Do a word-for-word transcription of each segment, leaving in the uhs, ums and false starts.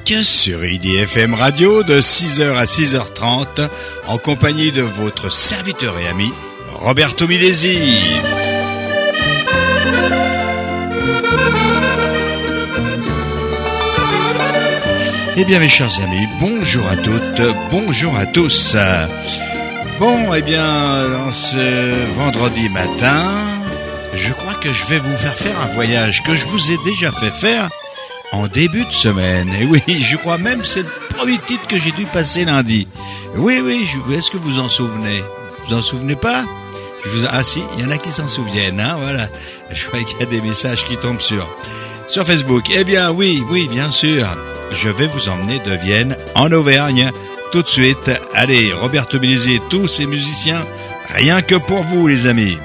musique sur I D F M Radio de six heures à six heures trente en compagnie de votre serviteur et ami Roberto Milesi. Eh bien mes chers amis, bonjour à toutes, bonjour à tous. Bon, eh bien, dans ce vendredi matin, je crois que je vais vous faire faire un voyage que je vous ai déjà fait faire en début de semaine. Et oui, je crois même que c'est le premier titre que j'ai dû passer lundi. Oui, oui, je, est-ce que vous en souvenez? Vous en souvenez pas? je vous, Ah si, il y en a qui s'en souviennent, hein, voilà. Je crois qu'il y a des messages qui tombent sur, sur Facebook. Eh bien, oui, oui, bien sûr. Je vais vous emmener de Vienne en Auvergne tout de suite. Allez, Roberto Milesi et tous ces musiciens, rien que pour vous, les amis.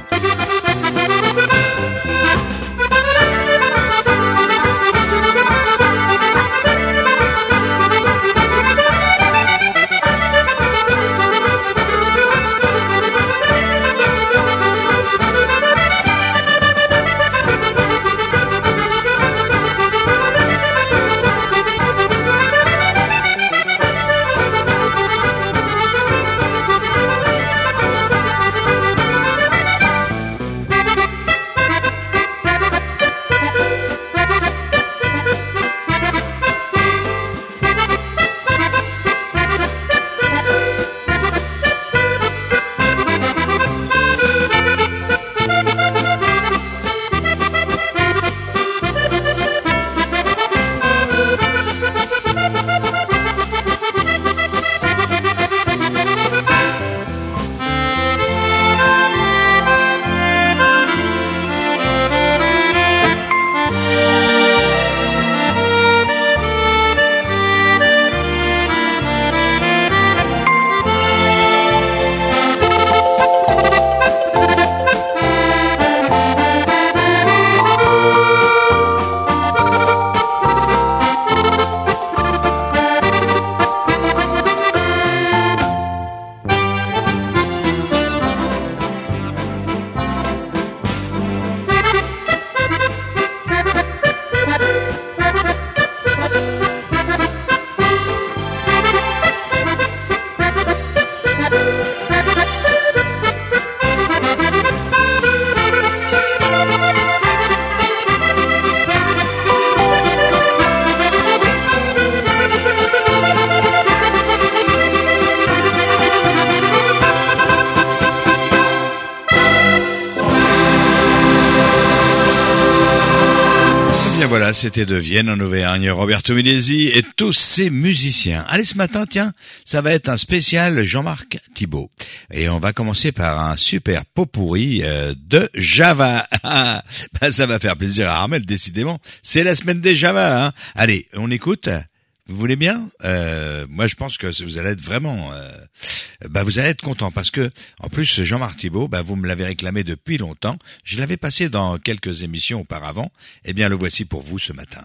Voilà, c'était de Vienne en Auvergne, Roberto Milesi et tous ses musiciens. Allez, ce matin, tiens, ça va être un spécial Jean-Marc Thibault. Et on va commencer par un super pot-pourri euh, de Java. Ben, ça va faire plaisir à Armel, décidément. C'est la semaine des Java, hein. Allez, on écoute. Vous voulez bien? euh, Moi, je pense que vous allez être vraiment... Euh, bah, vous allez être content parce que, en plus, Jean-Marc Thibault, bah, vous me l'avez réclamé depuis longtemps. Je l'avais passé dans quelques émissions auparavant. Eh bien, le voici pour vous ce matin.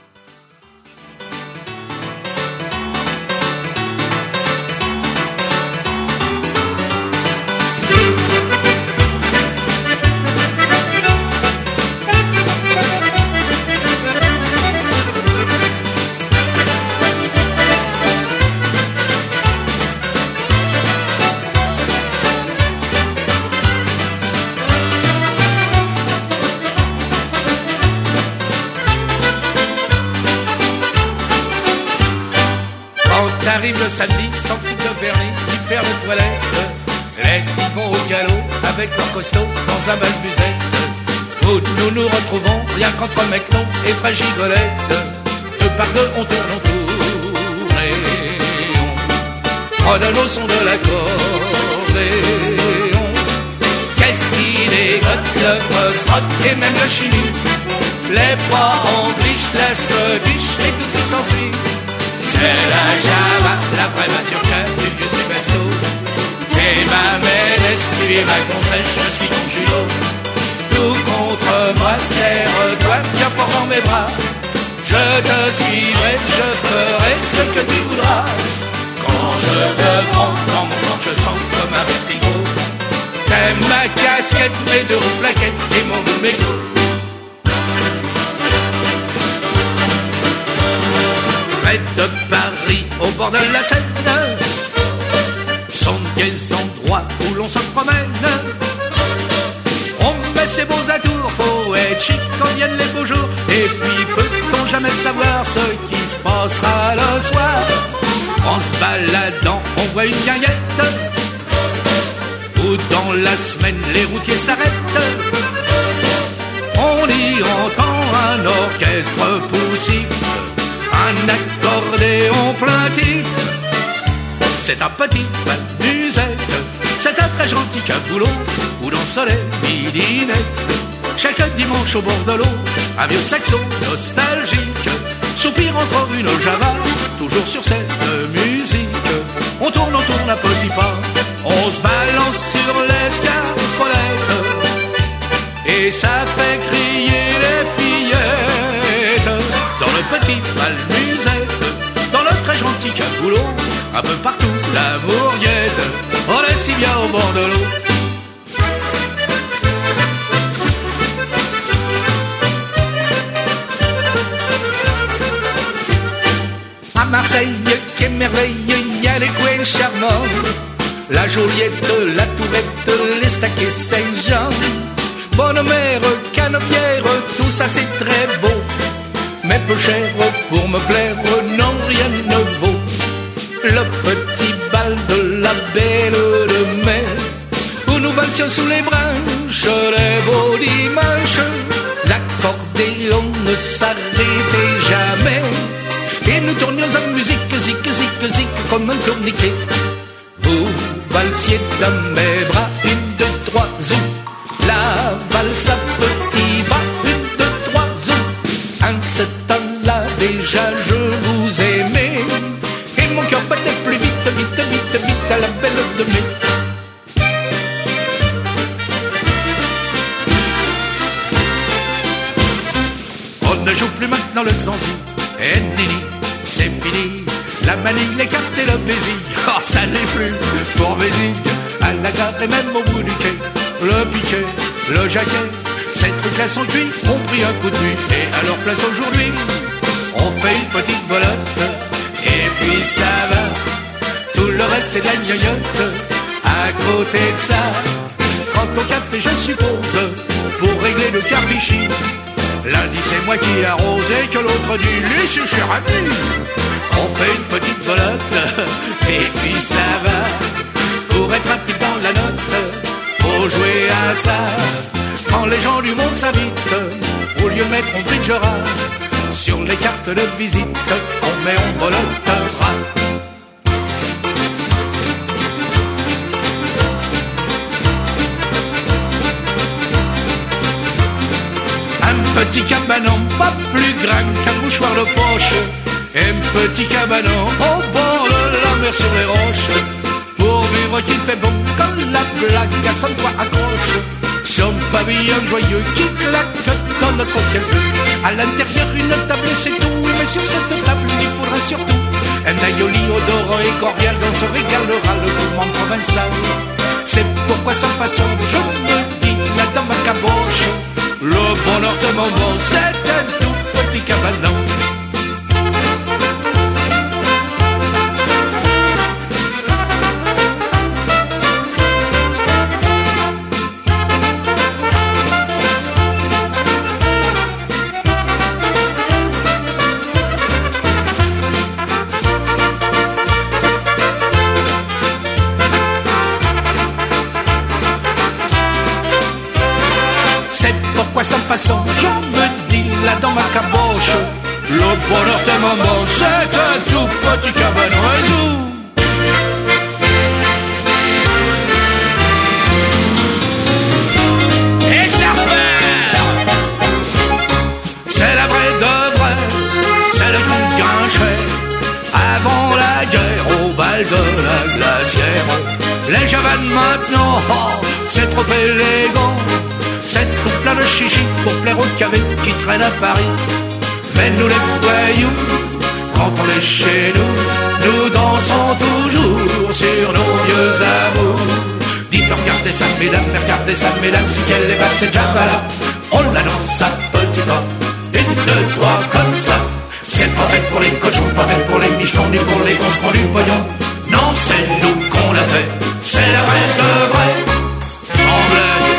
Arrive le samedi, sans foutre de vernis, qui perd le toilette. Les filles vont au galop, avec leur costaud, dans un bal musette. Où nous nous retrouvons, rien qu'entre Mecton et Fragigolette. Deux par deux, on tourne, on tourne, et on prend le son de l'accordéon. Qu'est-ce qui dégote le foxtrot et même le chili, les bras en biche, la scobiche et tout ce qui s'ensuit. C'est la Java, la vraie mazurka du vieux Sébasto. Et ma maîtresse, tu es ma concesse, je suis ton julo. Tout contre moi, serre-toi, viens fort dans mes bras. Je te suivrai, je ferai ce que tu voudras. Quand je te prends dans mon corps, je sens comme un vertigo. T'aimes ma casquette, mes deux roues plaquettes et mon mégot. Faites de bord de la Seine sont des endroits où l'on se promène. On met ses beaux atours, faut être chic quand viennent les beaux jours. Et puis peut-on jamais savoir ce qui se passera le soir. En se baladant, on voit une guinguette où dans la semaine les routiers s'arrêtent. On y entend un orchestre poussif, un accordéon plaintif. C'est un petit bal musette, c'est un très gentil caboulot où l'on soleil midinette. Chaque dimanche au bord de l'eau, un vieux saxo nostalgique soupire encore une java, toujours sur cette musique. On tourne, on tourne à petits pas, on se balance sur l'escarpolette et ça fait crier les fillettes. Dans le petit bal musette, dans le très gentil caboulot, un peu partout l'amour guette, on est si bien au bord de l'eau. À Marseille, quelle merveille, il y a les coins charmants, la Joliette, la Tourette, les Staquets Saint-Jean, Bonne-Mère, Canebière, tout ça c'est très beau, mais peu cher pour me plaire, non rien ne vaut le petit bal de la Belle de Mer, où nous dansions sous les branches les beaux dimanches. L'accordéon ne s'arrêtait jamais et nous tournions en musique, zik, zik, zik, comme un tourniquet. Vous valsiez dans mes bras, une, deux, trois, zou. La valse à petits bras, une, deux, trois, zou. En ce temps-là déjà je vous aimais et mon cœur battait plus vite, vite, vite, vite à la Belle de Mai. On ne joue plus maintenant le zanzi et nini, c'est fini. La manie, les cartes et le baiser, oh ça n'est plus pour baiser. À la gare et même au bout du quai, le piquet, le jaquet, ces trucs-là sont cuits, ont pris un coup de nuit. Et à leur place aujourd'hui, on fait une petite bolotte, et puis ça va. Tout le reste c'est de la gnognotte. À côté de ça, quand au café je suppose, pour régler le carpichy, l'un dit c'est moi qui arrose et que l'autre dit lui c'est cher ami. On fait une petite bolotte et puis ça va. Pour être un petit dans la note, faut jouer à ça. Quand les gens du monde s'invitent, au lieu de mettre on bridgera, sur les cartes de visite, on met on bolottera. Un petit cabanon, pas plus grand qu'un mouchoir de poche. Un petit cabanon au bord de la mer sur les roches. Pour vivre qu'il fait bon quand la blague à cent fois accroche. Son pavillon joyeux qui claque dans notre ciel bleu. À l'intérieur une table c'est tout. Mais sur cette table il faudra surtout un aioli odorant et cordial dont se régalera le gourmand provençal. C'est pourquoi sans façon je me dis là dans ma caboche, le bonheur de mon monde c'est un tout petit cabanon. Sans façon, je me dis là dans ma caboche, le bonheur de maman, c'est un tout petit cabanon oiseau. Et ça repart, c'est la vraie de vrai, c'est le coup de Grinchais. Avant la guerre, au bal de la glacière, les javanes maintenant, oh, c'est trop élégant. C'est tout plein de chichi pour plaire aux cavés qui traînent à Paris. Mais nous les voyous, quand on est chez nous, nous dansons toujours sur nos vieux amours. Dites regardez ça mesdames, regardez ça mesdames, si qu'elle est belle cette javala, on la danse à petits pas, une, deux, trois comme ça. C'est pas fait pour les cochons, pas fait pour les michetons, ni pour les cons qui ont du pognon. Non, c'est nous qu'on l'a fait, c'est la vraie de vrai. Sans blague.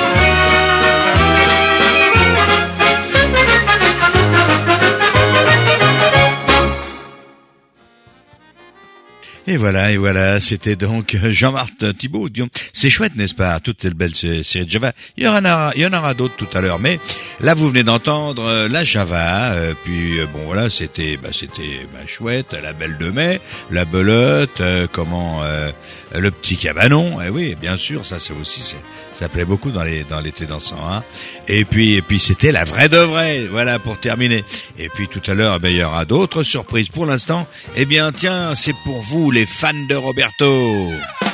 Et voilà, et voilà, c'était donc Jean-Marc Thibault. C'est chouette, n'est-ce pas, toute cette belle série de Java. Il y en aura, il y en aura d'autres tout à l'heure, mais là vous venez d'entendre euh, la Java. Euh, puis euh, bon voilà, c'était, bah c'était bah, chouette, la Belle de Mai, la Belote, euh, comment euh, le petit cabanon. Et oui, bien sûr, ça c'est aussi, c'est, ça plaît beaucoup dans les dans l'été dansant. Hein. Et puis et puis c'était la vraie de vraie. Voilà pour terminer. Et puis tout à l'heure, eh bien, il y aura d'autres surprises. Pour l'instant, eh bien tiens, c'est pour vous les fans de Roberto.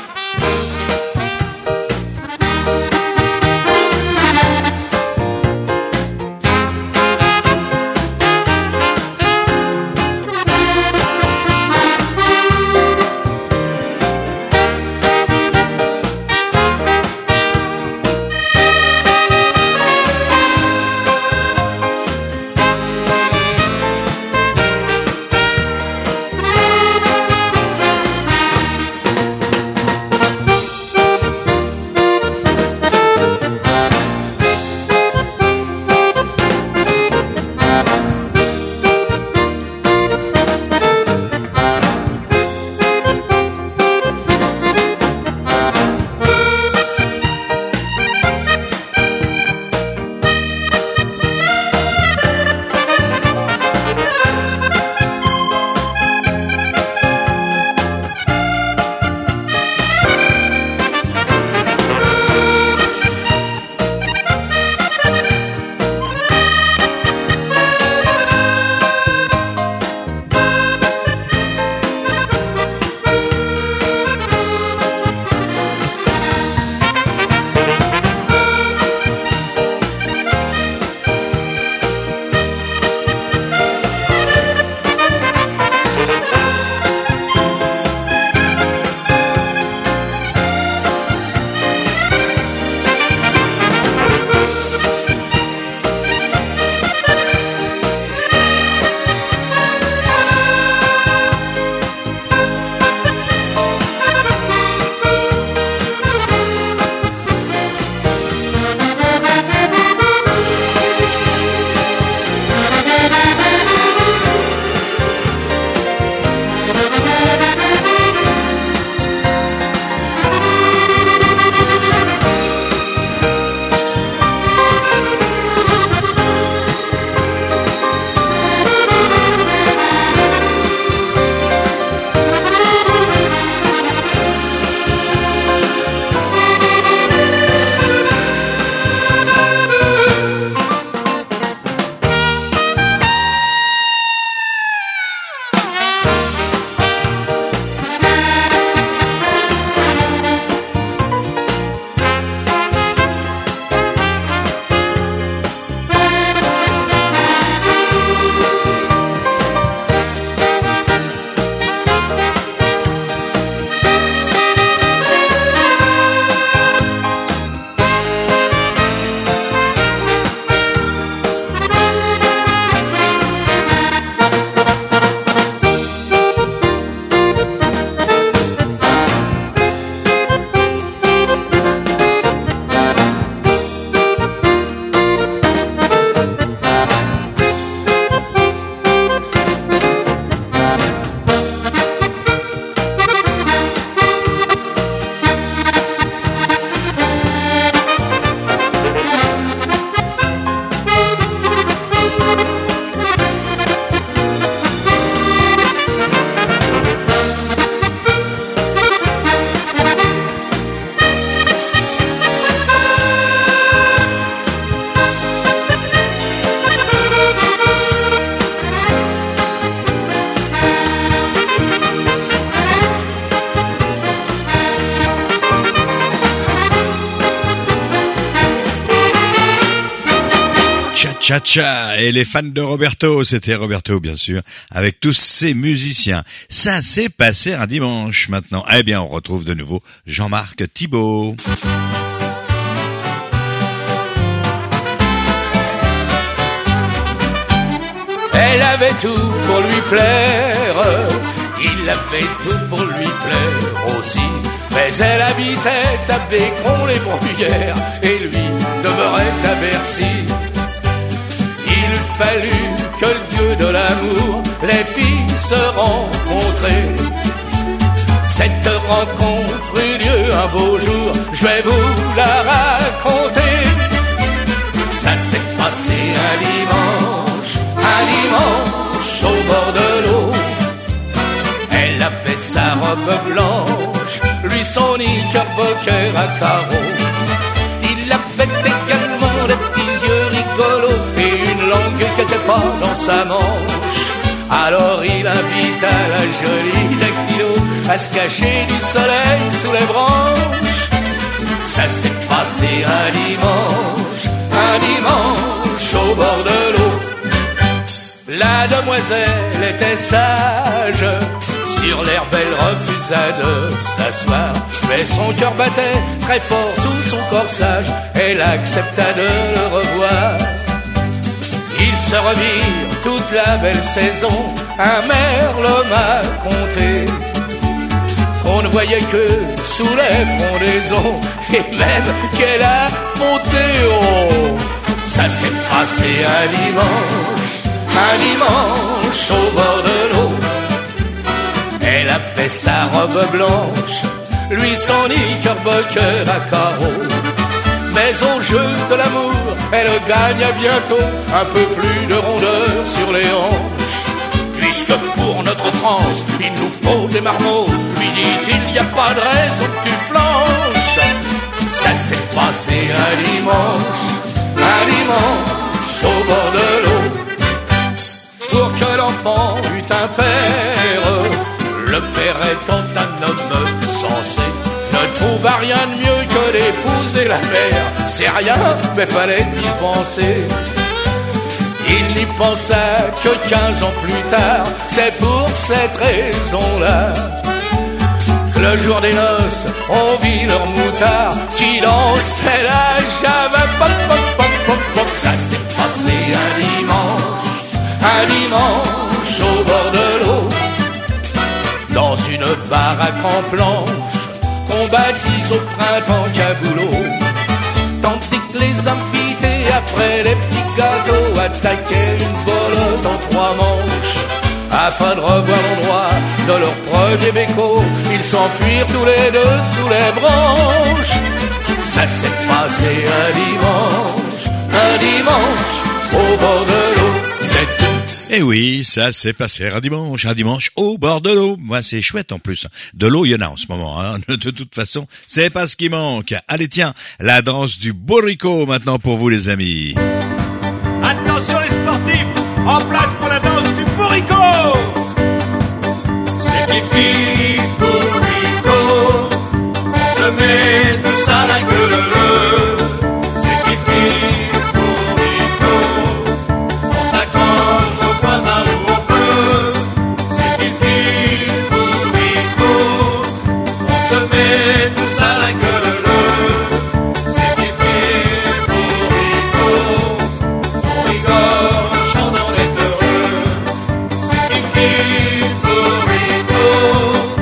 Cha-cha, et les fans de Roberto, c'était Roberto bien sûr, avec tous ses musiciens. Ça s'est passé un dimanche maintenant. Eh bien, on retrouve de nouveau Jean-Marc Thibault. Elle avait tout pour lui plaire, il avait tout pour lui plaire aussi. Mais elle habitait à Bécron les Bruyères et lui demeurait à Bercy. Il fallut que le dieu de l'amour, les filles se rencontraient. Cette rencontre eut lieu un beau jour, je vais vous la raconter. Ça s'est passé un dimanche, un dimanche au bord de l'eau. Elle avait sa robe blanche, lui son knickerbocker à carreaux. Il avait également des petits yeux rigolos et une langue qui n'était pas dans sa manche. Alors il invita la jolie dactylo à se cacher du soleil sous les branches. Ça s'est passé un dimanche, un dimanche au bord de l'eau. La demoiselle était sage, sur l'herbe elle refusa de s'asseoir. Mais son cœur battait très fort sous son corsage, elle accepta de le revoir. Ils se revirent toute la belle saison, un merle m'a conté qu'on ne voyait que sous les frondaisons, et même qu'elle a fonté. Oh, ça s'est passé un dimanche, un dimanche au bord de l'eau. Elle avait sa robe blanche, lui son knickerbocker à carreaux. Mais au jeu de l'amour, elle gagna bientôt un peu plus de rondeur sur les hanches. Puisque pour notre France, il nous faut des marmots, lui dit-il, il n'y a pas de raison que tu flanches. Ça s'est passé un dimanche, un dimanche au bord de l'eau. Pour que l'enfant eût un père, le père étant un homme sensé, ne trouva rien de mieux que d'épouser la mère. C'est rien, mais fallait y penser. Il n'y pensa que quinze ans plus tard. C'est pour cette raison-là que le jour des noces, on vit leur moutard qui dansait la java. Pop, pop, pop, pop, pop. Ça s'est passé un dimanche, un dimanche au bord de l'eau, dans une baraque en planche qu'on baptise au printemps caboulot. Tandis que les invités, après les petits gâteaux, attaquaient une bolotte en trois manches. Afin de revoir l'endroit de leur premier béco, ils s'enfuirent tous les deux sous les branches. Ça s'est passé un dimanche, un dimanche au bord de l'eau. C'est tout. Eh oui, ça s'est passé un dimanche, un dimanche au bord de l'eau. Moi, c'est chouette en plus. De l'eau, il y en a en ce moment. Hein. De toute façon, c'est pas ce qui manque. Allez, tiens, la danse du bourricot maintenant pour vous, les amis. Attention les sportifs, en place pour la danse du bourricot. C'est kiff kiff bourricot, on se met tous à la gueule. C'est kiff kiff bourricot, on s'accroche au voisin où on peut. C'est kiff kiff bourricot, on se met tous à la gueule. C'est kiff kiff bourricot, on rigole en chantant les heureux. C'est kiff kiff bourricot,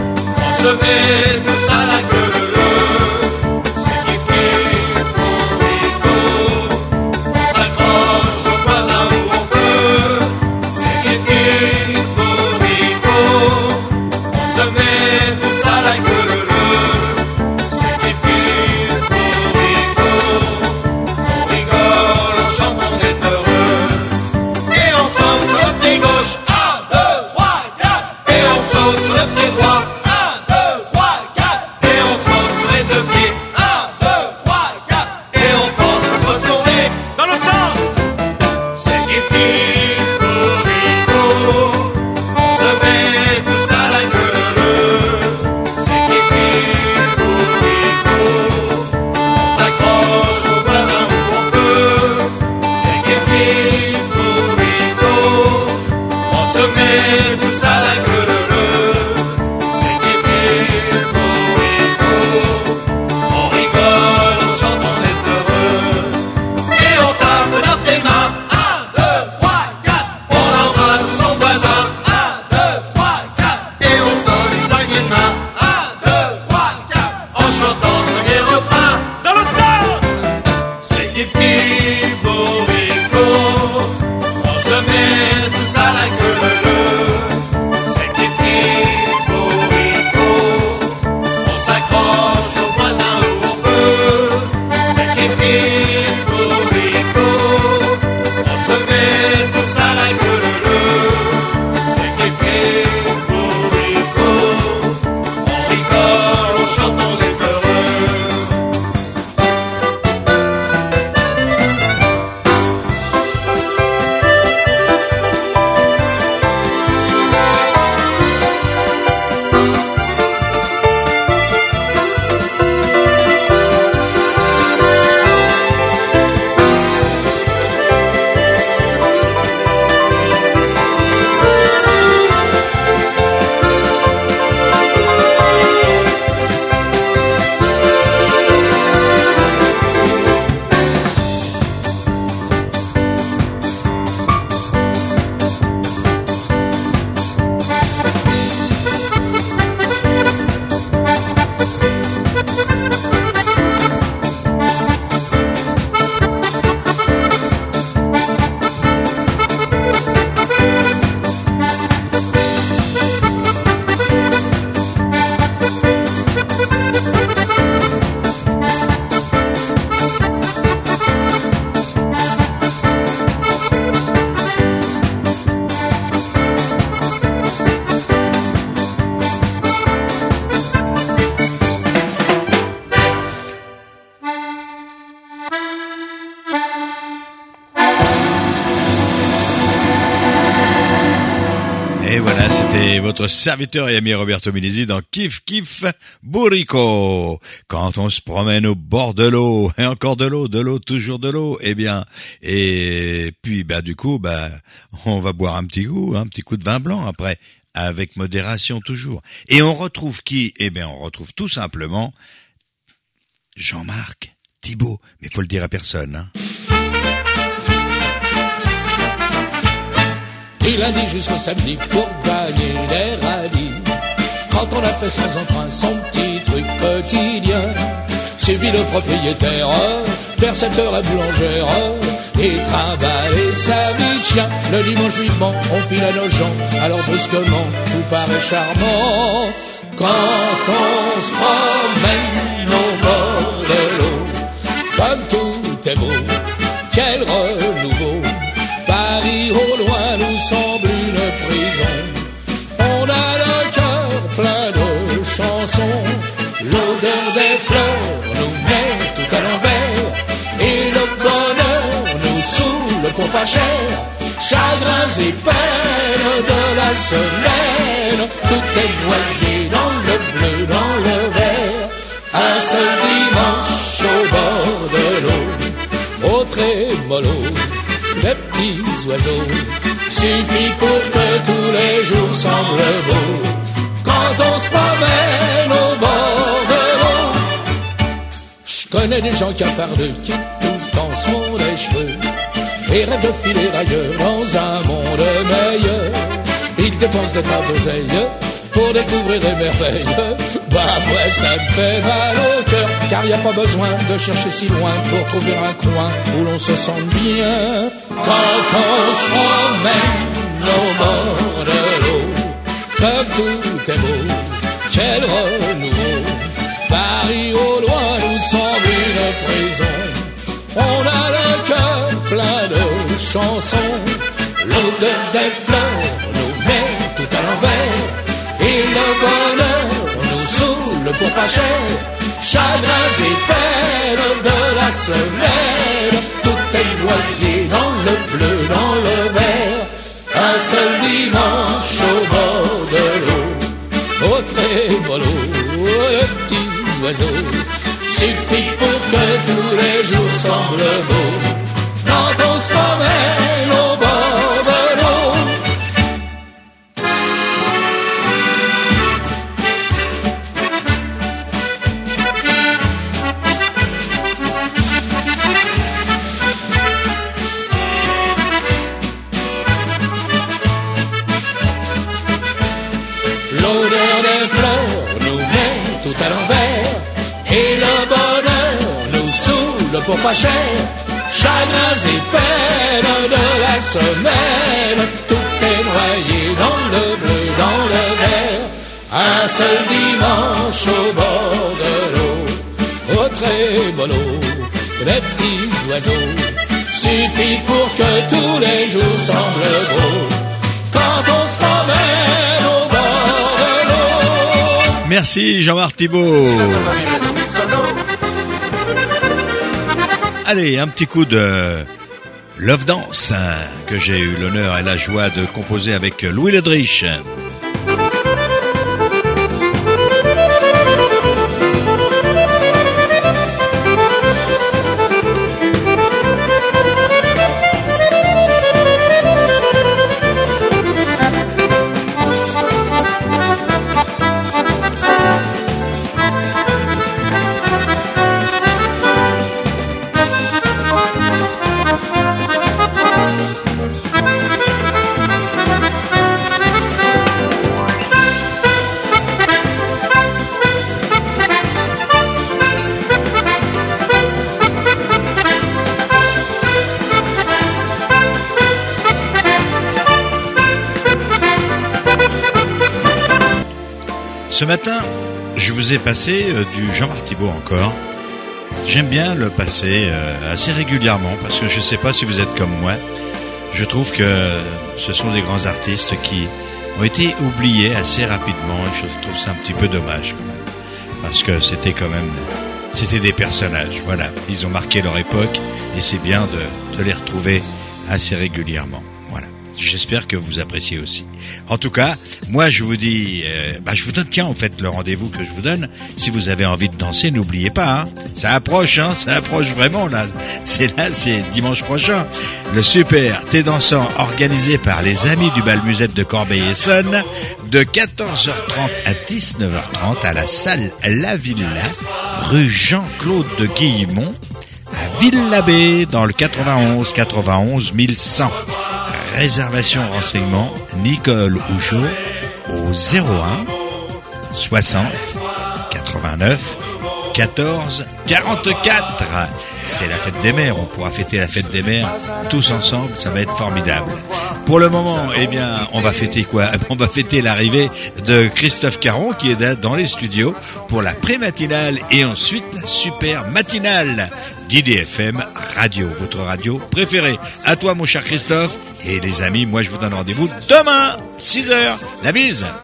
votre serviteur et ami Roberto Milesi dans Kiff Kiff Bourrico. Quand on se promène au bord de l'eau, et encore de l'eau, de l'eau, toujours de l'eau, eh bien, et puis bah du coup, bah on va boire un petit coup, un petit coup de vin blanc après, avec modération toujours. Et on retrouve qui? Eh bien, on retrouve tout simplement Jean-Marc Thibault, mais faut le dire à personne, hein. Du lundi jusqu'au samedi pour gagner des radis. Quand on a fait sans emprunt son petit truc quotidien, subit le propriétaire, percepteur la boulangère, et travaille sa vie de chien. Le dimanche vivement, on file à nos gens, alors brusquement, tout paraît charmant. Quand on se promène au bord de l'eau, comme tout est beau, quel renouveau. Paris au loin nous semble une prison. On a le cœur plein de chansons. L'odeur des fleurs nous met tout à l'envers. Et le bonheur nous saoule pour pas cher. Chagrins et peines de la semaine, tout est noyé dans le bleu, dans le vert. Un seul dimanche au bord de l'eau, au trémolo, les petits oiseaux, suffit pour que tous les jours semblent beaux. Quand on se promène au bord de l'eau, je connais des gens cafardeux qui tout le temps se font les cheveux et rêvent de filer ailleurs dans un monde meilleur. Ils dépensent des tas d'oseille pour découvrir des merveilles. Bah moi ça me fait mal au cœur, car y a pas besoin de chercher si loin pour trouver un coin où l'on se sente bien. Quand on se promène au bord de l'eau, comme tout est beau, quel renouveau. Paris au loin nous semble une prison. On a le cœur plein de chansons. L'odeur des fleurs nous met tout à l'envers. Et le bonheur nous saoule pour pas cher. Chagrins et peines de la semaine, tout est noyé dans le bleu, dans le vert. Un seul dimanche au bord de l'eau, au trémolo, les petits oiseaux, suffit pour que tous les jours semblent beaux. Quand on se promène au bord de l'eau. L'odeur des fleurs nous met tout à l'envers. Et le bonheur nous saoule pour pas cher. Chagrins et peines de la semaine, tout est noyé dans le bleu, dans le vert. Un seul dimanche au bord de l'eau, au trémolo, les petits oiseaux, suffit pour que tous les jours semblent beaux. Quand on se promène au bord de l'eau. Merci Jean-Marc Thibault. Allez, un petit coup de Love Dance hein, que j'ai eu l'honneur et la joie de composer avec Louis Ledrich. Ce matin, je vous ai passé euh, du Jean-Marc Thibault encore. J'aime bien le passer euh, assez régulièrement parce que je ne sais pas si vous êtes comme moi. Je trouve que ce sont des grands artistes qui ont été oubliés assez rapidement. Je trouve ça un petit peu dommage quand même. Parce que c'était quand même... C'était des personnages, voilà. Ils ont marqué leur époque et c'est bien de, de les retrouver assez régulièrement. Voilà. J'espère que vous appréciez aussi. En tout cas, moi je vous dis, euh, bah, je vous donne, tiens, en fait, le rendez-vous que je vous donne, si vous avez envie de danser, n'oubliez pas, hein, ça approche, hein, ça approche vraiment, là. C'est là, c'est dimanche prochain. Le super thé dansant organisé par les amis du bal musette de Corbeil-Essonnes, de quatorze heures trente à dix-neuf heures trente à la salle La Villa, rue Jean-Claude de Guillemont, à Ville-l'Abbé, dans le quatre-vingt-onze quatre-vingt-onze mille cent. Réservation renseignement Nicole Houchot au zéro un soixante quatre-vingt-neuf quatorze quarante-quatre. C'est la fête des mères, on pourra fêter la fête des mères tous ensemble, ça va être formidable. Pour le moment, eh bien, on va fêter quoi? On va fêter l'arrivée de Christophe Caron qui est dans les studios pour la pré-matinale et ensuite la super matinale d'I D F M Radio, votre radio préférée. À toi mon cher Christophe, et les amis, moi je vous donne rendez-vous demain, six heures. La bise!